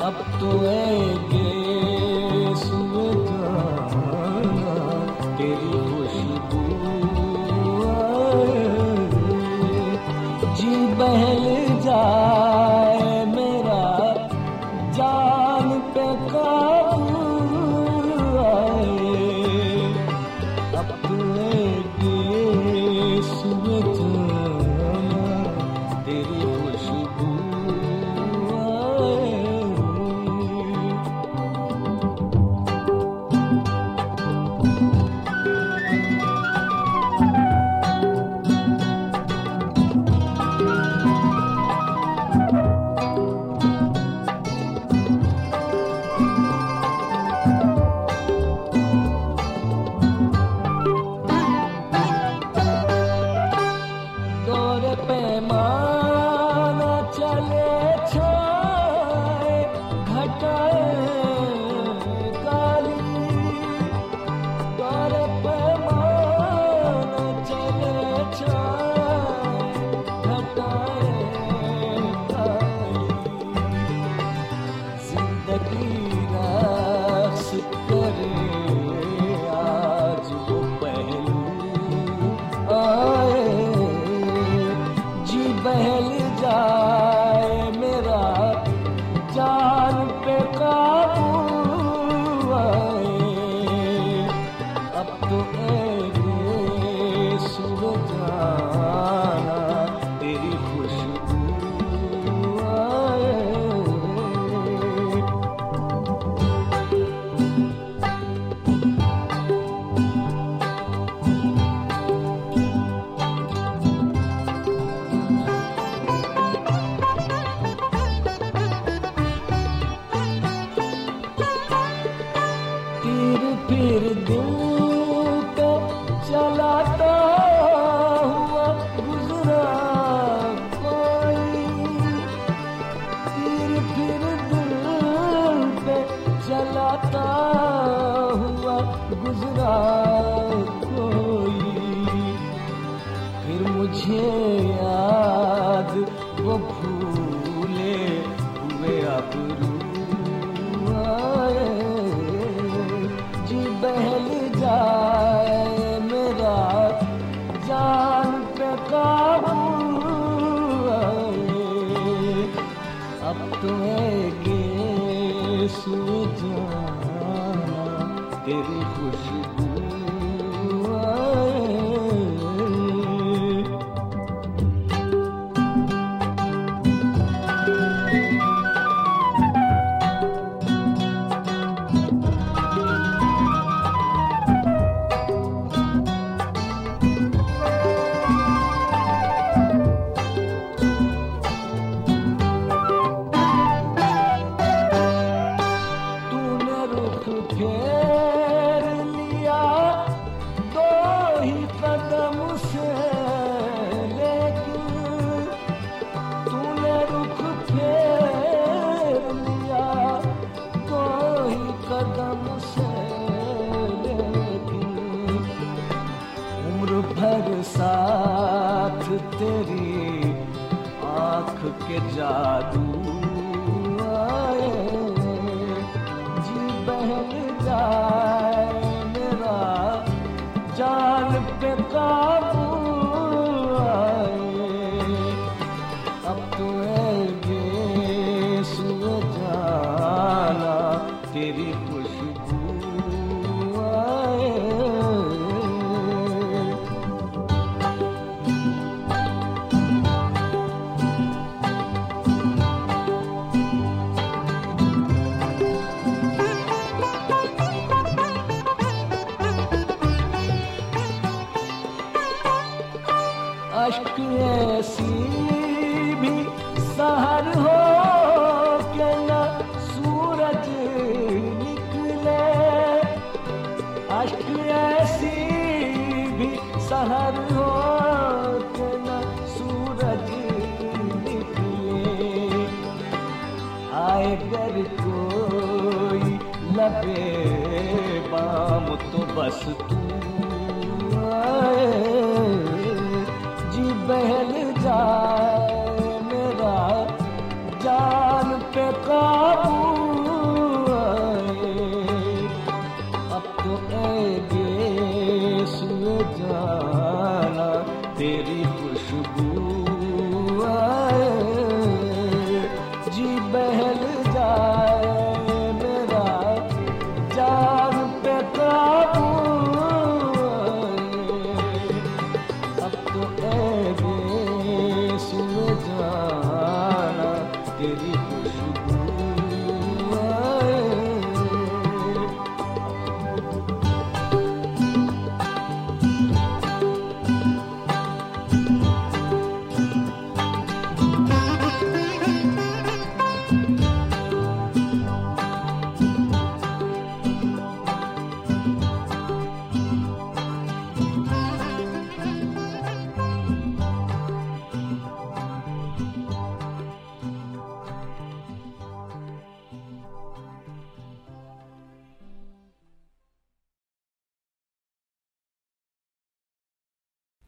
अब तो सुल्ताना तेरी खुशबू आए, जी बहल जाए मेरा जान पे काबू आए, अब तो सुल्ताना तेरी खुशबू पैमाना चले छाए घटाए काली, दौर पैमाना चले छाए घटाए काली, जिंदगी रस करे आज वो पहलू आए, बहल जाए मेरा जान पे काबू आए, अब तो सुल्ताना तेरी खुशबू आए। फिर दिल पे चलाता हुआ गुजरा कोई, फिर दिल पे चलाता हुआ गुजरा कोई, फिर मुझे याद वो भूले हुए अबरू आए, जी बहल जाए मेरा जान पे काबू आए, अब तो सुल्ताना तेरी खुशबू आए। फेर लिया दो ही कदम से, लेकिन तूने रुख फेर लिया दो ही कदम से, लेकिन उम्र भर साथ तेरी आँख के जादू आए, जी बहल जाए मेरा जान पे काबू आए, अब तो सुल्ताना तेरी खुशबू आए। अश्क ऐसी भी सहर हो के न सूरज निकले, अश्क ऐसी भी सहर हो के न सूरज निकले, आए गर कोई लबे बाम तो बस तू आए, जी बहल जा